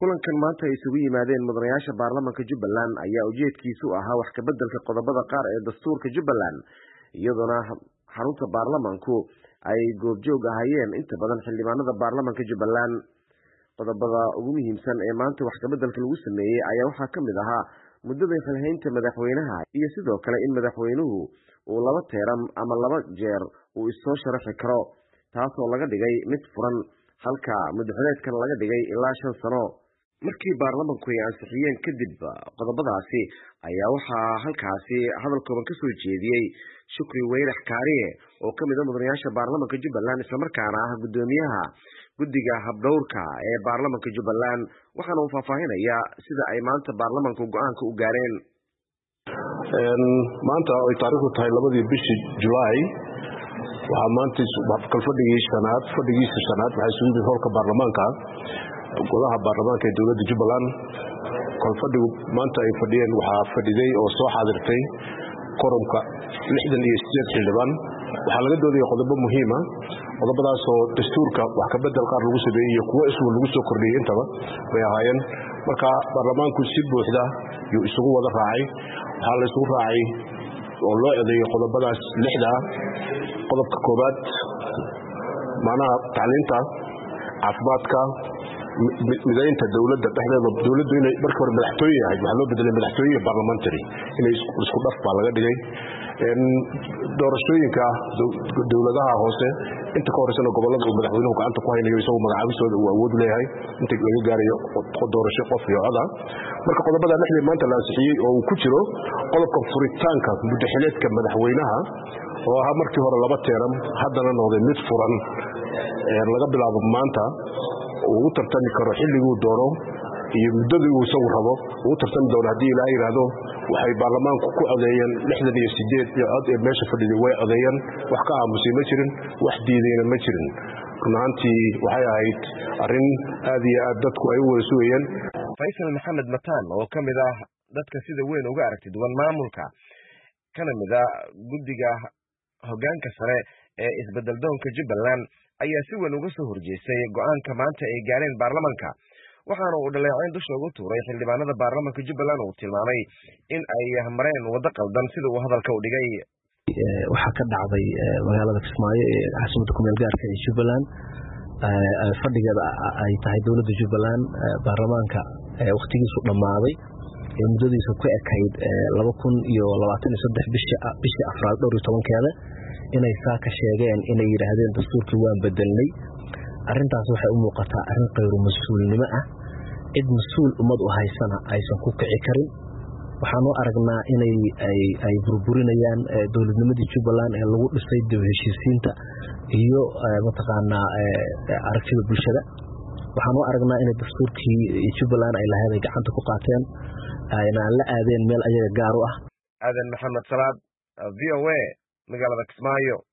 kulankan maanta ay isugu yimaadeen mudanayaasha baarlamaanka Jubbaland ayaa ujeedkiisu ahaa wax ka beddelka qodobada qaar ee dastuurka Jubbaland iyadoo xarunta baarlamaanku ay goobjoog ahayeen inta badan xildhibaanada baarlamaanka Jubbaland. qodobada ugu muhiimsan ee maanta wax ka beddelka lagu sameeyay ayaa waxaa ka mid ahaa muddada xilhaynta madaxweynaha iyo sidoo kale in madaxweynuhu uu 2 teeram ama 2 jeer uu isoo sharaxi karo, taasoo laga dhigay mid furan halka madaxweynkan laga dhigay ilaa 5 sano. markii baarlamaanku ay ansixiyeen kadib qodobadaasi ayaa waxaa halkaasi hadal kooban ka soo jeediyay Shukri Weyrax Kaariye oo ka mid ah mudanayaasha baarlamaanka Jubbaland isla markaana ah gudoomiyaha guddiga habdhowrka ee baarlamaanka Jubbaland, waxaana uu faahfaahinayaa sida ay maanta baarlamaanku go'aanka u gaareen. maanta ay taariikhdu tahay 2 bishii July waxaa maanta fadhigiisa shanaad waxay isugu yimid howlka baarlamaanka golaha baarlamaanka ee dowladda Jubbaland. fadhigu maanta ay fadhiyeen waxaa fadhiday oo soo xaadirtay koromka 68 xildhibaan. waxaa laga doodaya qodobo muhiim ah, qodobadaas oo dastuurka wax ka bedel qaar lagu sameeyay iyo kuwa isugu lagu soo kordhiyay intaba bay ahaayeen. marka baarlamaanku si buuxda iyo isugu wada raacay, waxaa la isugu raacay oo loo codeeyay qodobadaas 6 ah. qodobka koobaad macnaha tacliinta, caafimaadka, midaynta dowladda dhexdeeda, dowladdu inay markii hore madaxtooye ahayd waxaa loo bedelay madaxtooye parliamentary inay isku dhaf baa laga dhigay. doorashooyinka dowladaha hoose inta ka horeysana gobolada uu madaxweynuhu gacanta ku haynayo isagoo magacaabisooda uu awood leeyahay inta laga gaarayo doorasho qof iyo cod ah. marka qodobada 6 maanta la ansixiyay oo uu ku jiro qodobka furitaanka muddaxileedka madaxweynaha oo ahaa markii hore 2 teeram haddana noqday mid furan laga bilaabo maanta uu tartami karo xilliguu doono iyo muddadii uu isagu rabo uu tartami doono haddii ilaahay yiraahdo. waxay baarlamaanku ku codeeyeen 68 cod ee meesha fadhiday way codeeyeen, wax ka aamusay ma jirin, wax diidayna ma jirin. runaantii waxay ahayd arrin aad iyo aad dadku ay u wada sugayeen. Faysal Maxamed Mataan oo ka mid ah dadka sida weyn uga aragti duwan maamulka kana mid ah guddiga hoggaanka sare ee isbeddeldoonka Jubbaland ayaa si weyn uga soo horjeestay go'aanka maanta ay gaareen baarlamaanka, waxaana uu dhaleecayn dusha ugu tuuray xildhibaanada baarlamaanka Jubbaland oo tilmaamay in ay mareen waddo qaldan sida uu hadalka u dhigay. waxaa ka dhacday magaalada Kismaayo ee caasimadda ku meel gaarka ee Jubbaland, fadhigeeda ay tahay dowladda Jubbaland baarlamaanka waqtigiisu dhammaaday ee muddadiisa ku ekayd 2023 bishii Afraad 12 inay saaka sheegeen inay yiraahdeen dastuurkii waan bedelnay. arrintaas waxay u muuqataa arrin qayr mas'uulnimo ah, cid mas'uul ummad u haysana aysan ku kici karin. waxaan u aragnaa inay ay burburinayaan dowladnimadii Jubbaland ee lagu dhisay dib heshiisiinta iyo mataqaanaa aragtida bulshada. waxaan u aragnaa in dastuurkii Jubbaland ay lahayd ay gacanta ku qaateen ayna la aadeen meel ayaga gaar u ah. Aadan Maxamed Salaad, VOA, magaalada Kismaayo.